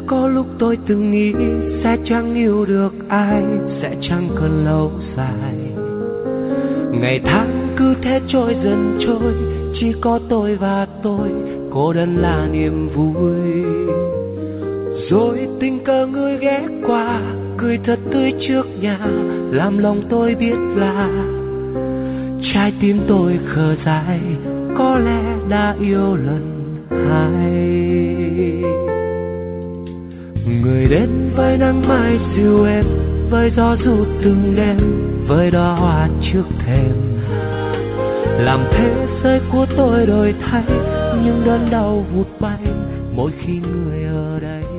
Có lúc tôi từng nghĩ sẽ chẳng yêu được ai, sẽ chẳng cần lâu dài. Ngày tháng cứ thế trôi dần trôi, chỉ có tôi và tôi, cô đơn là niềm vui. Rồi tình cờ người ghé qua, cười thật tươi trước nhà, làm lòng tôi biết là trái tim tôi khờ dại, có lẽ đã yêu lần hai. Người đến với nắng mai dịu êm, với gió ru từng đêm, với đóa hoa trước thềm. Làm thế giới của tôi đổi thay, nhưng đớn đau vụt bay mỗi khi người ở đây.